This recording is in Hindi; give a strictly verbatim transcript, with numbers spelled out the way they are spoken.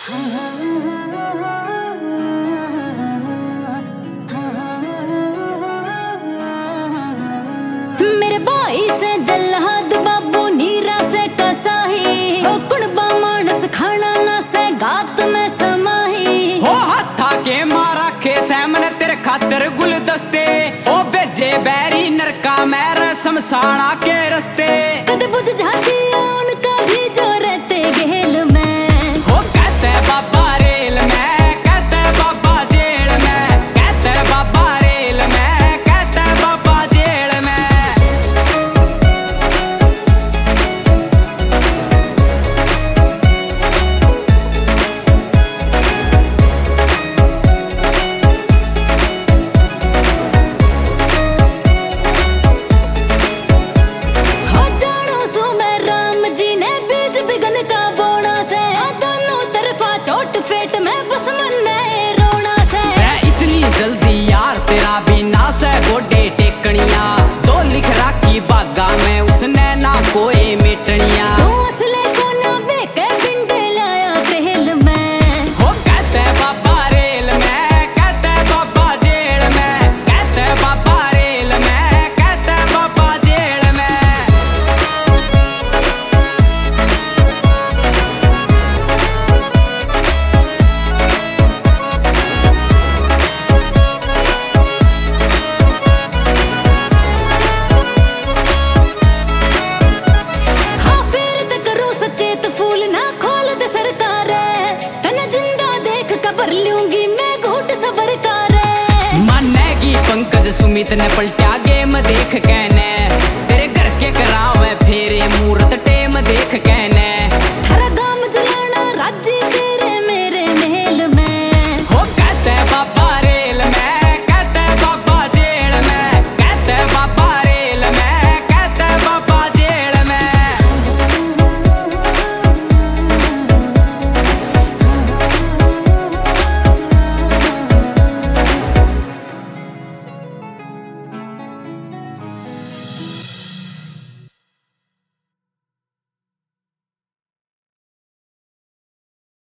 मेरे भाई से जल्लाद बाबू नीरा से कसाही हो कुणबा मानस खाना ना से गात में समाही हो हथा के मारा के सैमन तेरे खातर गुलदस्ते ओ बेजे बैरी नरका मेरे शमशाना के रस्ते कद बुझ जाती उनका भी जो रहते गेल में हो कहते बाबा रेल में कहते बाबा जेल में कहते बाबा रेल में कहते बाबा जेल में हो जानो सो मैं राम जी ने बीज बिगन का बोना से दोनों तरफा चोट फेट में बस मन में रोना से मैं इतनी जल्दी यार तेरा भी ना से गोडे टेकनिया जो लिख राखी बागा में उसने ना कोई मिटनिया तू असले को ना बेके पिंडे लाया तेल में हो कहते बाबा रेल में कहते बाबा जेल में कहते बाबा रेल में कहते बाबा जेल में हाँ फिर तक करूं सचेत फूल ना खोल दे सरकार तने जिंदा देख कबर लूंगी मैं घूट सबर कार मानेगी पंकज सुमित ने पलटा गेम देख कहने